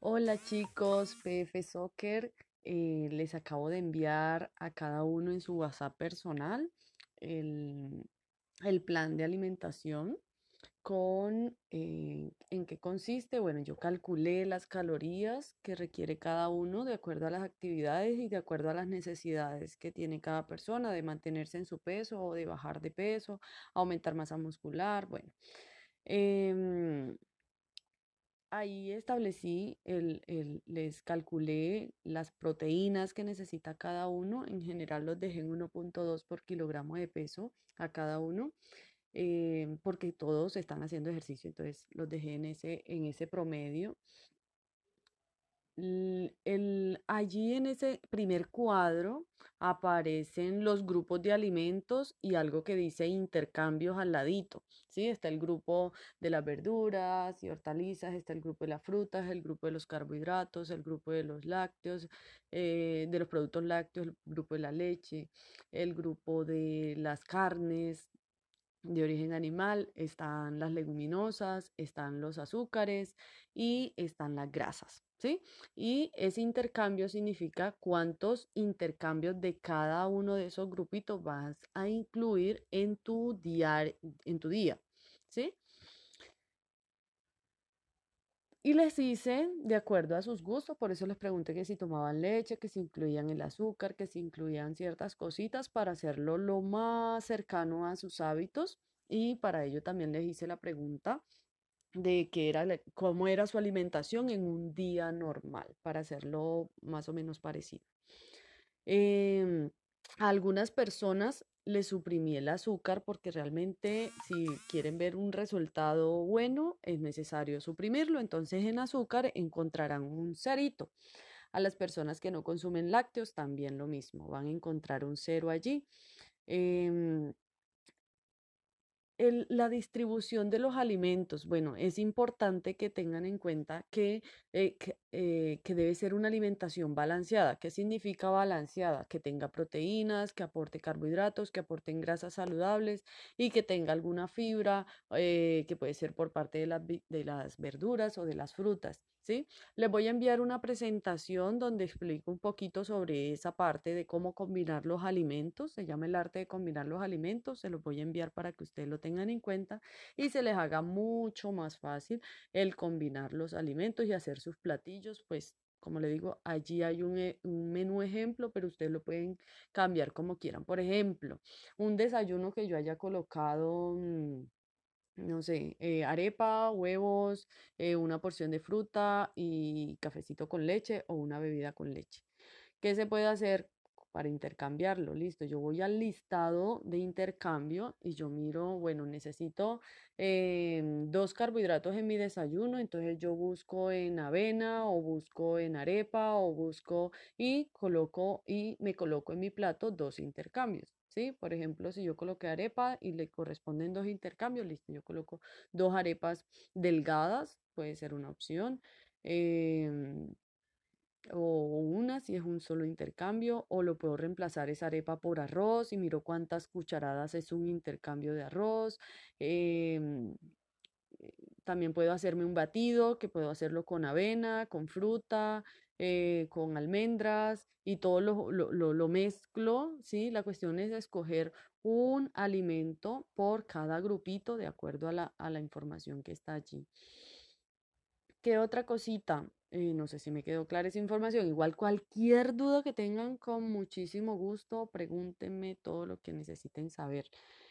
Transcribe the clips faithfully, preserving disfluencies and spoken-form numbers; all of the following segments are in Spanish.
Hola chicos, P F Soccer. Eh, les acabo de enviar a cada uno en su WhatsApp personal el, el plan de alimentación con eh, en qué consiste. Bueno, yo calculé las calorías que requiere cada uno de acuerdo a las actividades y de acuerdo a las necesidades que tiene cada persona de mantenerse en su peso o de bajar de peso, aumentar masa muscular. Bueno. em, Ahí establecí, el, el- les calculé las proteínas que necesita cada uno. En general los dejé en uno punto dos por kilogramo de peso a cada uno, eh, porque todos están haciendo ejercicio, entonces los dejé en ese, en ese promedio. L- el- allí en ese primer cuadro aparecen los grupos de alimentos y algo que dice intercambios al ladito, ¿sí? Está el grupo de las verduras y hortalizas, está el grupo de las frutas, el grupo de los carbohidratos, el grupo de los lácteos, eh, de los productos lácteos, el grupo de la leche, el grupo de las carnes de origen animal, están las leguminosas, están los azúcares y están las grasas, ¿sí? Y ese intercambio significa cuántos intercambios de cada uno de esos grupitos vas a incluir en tu día, en tu día, ¿sí? Y les hice de acuerdo a sus gustos, por eso les pregunté que si tomaban leche, que si incluían el azúcar, que si incluían ciertas cositas para hacerlo lo más cercano a sus hábitos. Y para ello también les hice la pregunta de qué era, la- cómo era su alimentación en un día normal, para hacerlo más o menos parecido. Em, a algunas personas les suprimí el azúcar porque realmente si quieren ver un resultado bueno es necesario suprimirlo. Entonces en azúcar encontrarán un cerito. A las personas que no consumen lácteos también lo mismo, van a encontrar un cero allí. Em, el- la distribución de los alimentos, bueno, es importante que tengan en cuenta que, eh, que, eh, que debe ser una alimentación balanceada. ¿Qué significa balanceada? Que tenga proteínas, que aporte carbohidratos, que aporten grasas saludables y que tenga alguna fibra, eh, que puede ser por parte de las, vi- de las verduras o de las frutas. ¿Sí? Les voy a enviar una presentación donde explico un poquito sobre esa parte de cómo combinar los alimentos. Se llama el arte de combinar los alimentos. Se los voy a enviar para que ustedes lo tengan en cuenta y se les haga mucho más fácil el combinar los alimentos y hacer sus platillos. Pues, como le digo, allí hay un, e- un menú ejemplo, pero ustedes lo pueden cambiar como quieran. Por ejemplo, un desayuno que yo haya colocado, mm, no sé, eh, arepa, huevos, eh, una porción de fruta y cafecito con leche o una bebida con leche. ¿Qué se puede hacer para intercambiarlo? Listo, yo voy al listado de intercambio y yo miro, bueno, necesito em, dos carbohidratos en mi desayuno, entonces yo busco en avena o busco en arepa o busco y coloco y me coloco en mi plato dos intercambios. ¿Sí? Por ejemplo, si yo coloqué arepa y le corresponden dos intercambios, listo, yo coloco dos arepas delgadas, puede ser una opción. em, o una si es un solo intercambio, o lo puedo reemplazar esa arepa por arroz y miro cuántas cucharadas es un intercambio de arroz. em, eh, También puedo hacerme un batido, que puedo hacerlo con avena, con fruta, eh, con almendras y todo lo, lo, lo- lo mezclo, ¿sí? La cuestión es escoger un alimento por cada grupito de acuerdo a la, a la información que está allí. ¿Qué otra cosita? Eh, no sé si me quedó clara esa información. Igual cualquier duda que tengan, con muchísimo gusto, pregúntenme todo lo que necesiten saber.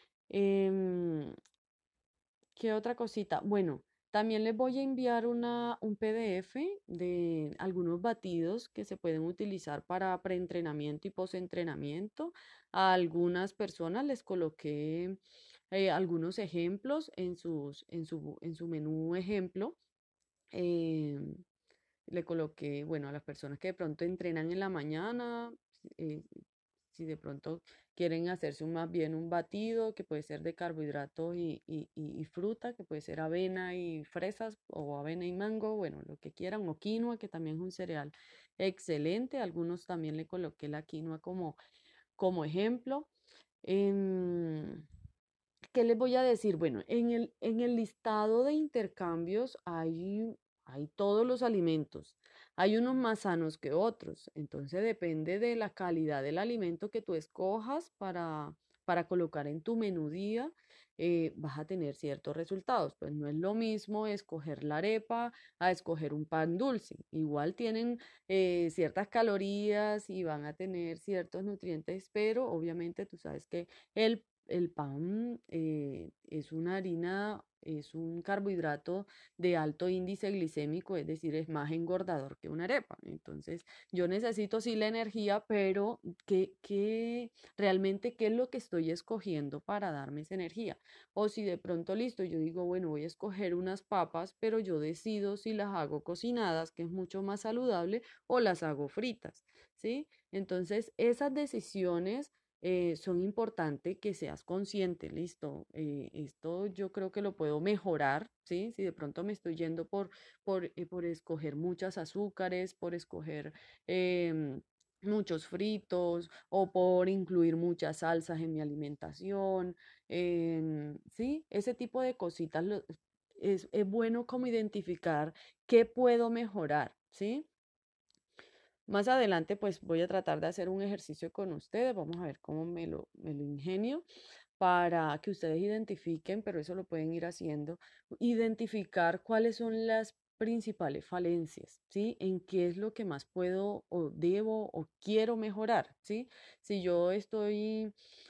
Em, ¿Qué otra cosita? Bueno, también les voy a enviar una, un P D F de algunos batidos que se pueden utilizar para preentrenamiento y postentrenamiento. A algunas personas les coloqué eh, algunos ejemplos en sus, en su, en su menú ejemplo. em, Le coloqué, bueno, a las personas que de pronto entrenan en la mañana, eh, si de pronto quieren hacerse un- más bien un batido, que puede ser de carbohidratos y, y- y- y fruta, que puede ser avena y fresas o avena y mango, bueno, lo que quieran, o quinoa, que también es un cereal excelente. Algunos también le coloqué la quinoa como, como ejemplo. Em, ¿Qué les voy a decir? Bueno, en el, en el listado de intercambios hay hay todos los alimentos. Hay unos más sanos que otros, entonces depende de la calidad del alimento que tú escojas para, para colocar en tu menú día, eh, vas a tener ciertos resultados. Pues no es lo mismo escoger la arepa a escoger un pan dulce. Igual tienen eh, ciertas calorías y van a tener ciertos nutrientes, pero obviamente tú sabes que el, el pan eh, es una harina, es un carbohidrato de alto índice glicémico, es decir, es más engordador que una arepa. Entonces, yo necesito sí la energía, pero ¿qué, qué realmente qué es lo que estoy escogiendo para darme esa energía? O si de pronto listo, yo digo, bueno, voy a escoger unas papas, pero yo decido si las hago cocinadas, que es mucho más saludable, o las hago fritas, ¿sí? Entonces, esas decisiones eh, son importantes que seas consciente, listo. Eh, esto yo creo que lo puedo mejorar, ¿sí? Si de pronto me estoy yendo por, por, eh, por escoger muchas azúcares, por escoger em, muchos fritos o por incluir muchas salsas en mi alimentación, em, ¿sí? Ese tipo de cositas lo- es, es bueno como identificar qué puedo mejorar, ¿sí? Más adelante, pues voy a tratar de hacer un ejercicio con ustedes. Vamos a ver cómo me lo, me lo ingenio para que ustedes identifiquen, pero eso lo pueden ir haciendo, identificar cuáles son las principales falencias, ¿sí? En qué es lo que más puedo o debo o quiero mejorar, ¿sí? Si yo estoy,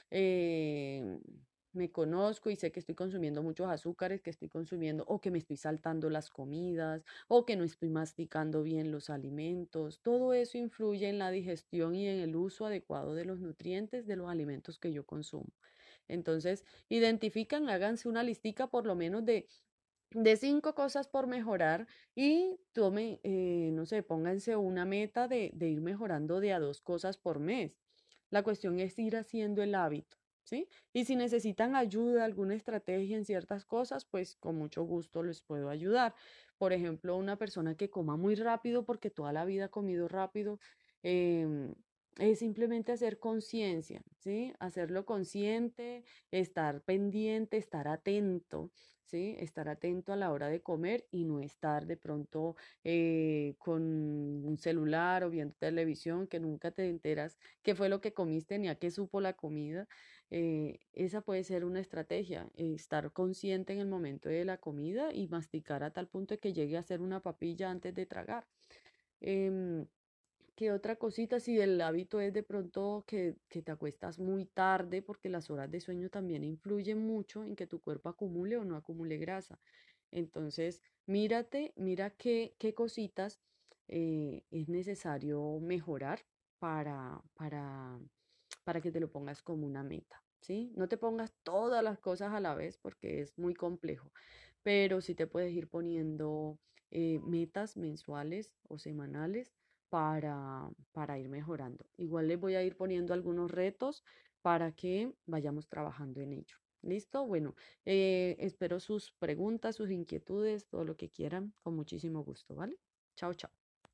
eh, me conozco y sé que estoy consumiendo muchos azúcares, que estoy consumiendo o que me estoy saltando las comidas o que no estoy masticando bien los alimentos, todo eso influye en la digestión y en el uso adecuado de los nutrientes de los alimentos que yo consumo. Entonces, identifican, háganse una listica por lo menos de, de cinco cosas por mejorar y tomen, eh, no sé, pónganse una meta de, de ir mejorando de a dos cosas por mes. La cuestión es ir haciendo el hábito, ¿sí? Y si necesitan ayuda, alguna estrategia en ciertas cosas, pues con mucho gusto les puedo ayudar. Por ejemplo, una persona que coma muy rápido porque toda la vida ha comido rápido, em, es simplemente hacer conciencia, ¿sí? Hacerlo consciente, estar pendiente, estar atento, ¿sí? Estar atento a la hora de comer y no estar de pronto eh, con un celular o viendo televisión que nunca te enteras qué fue lo que comiste ni a qué supo la comida. Eh, esa puede ser una estrategia, eh, estar consciente en el momento de la comida y masticar a tal punto de que llegue a ser una papilla antes de tragar. Em, ¿Qué otra cosita? Si el hábito es de pronto que, que te acuestas muy tarde, porque las horas de sueño también influyen mucho en que tu cuerpo acumule o no acumule grasa. Entonces, mírate, mira qué, qué cositas eh, es necesario mejorar para, para, para que te lo pongas como una meta, ¿sí? No te pongas todas las cosas a la vez porque es muy complejo, pero sí te puedes ir poniendo eh, metas mensuales o semanales para, para ir mejorando. Igual les voy a ir poniendo algunos retos para que vayamos trabajando en ello. ¿Listo? Bueno, eh, espero sus preguntas, sus inquietudes, todo lo que quieran, con muchísimo gusto, ¿vale? Chao, chao.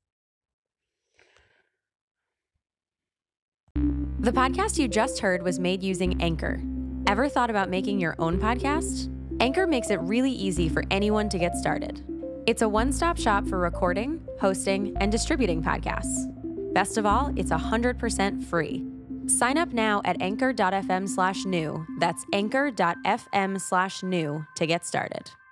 The podcast you just heard was made using Anchor. Ever thought about making your own podcast? Anchor makes it really easy for anyone to get started. It's a one-stop shop for recording, hosting, and distributing podcasts. Best of all, it's one hundred percent free. Sign up now at anchor.fm slash new. That's anchor.fm slash new to get started.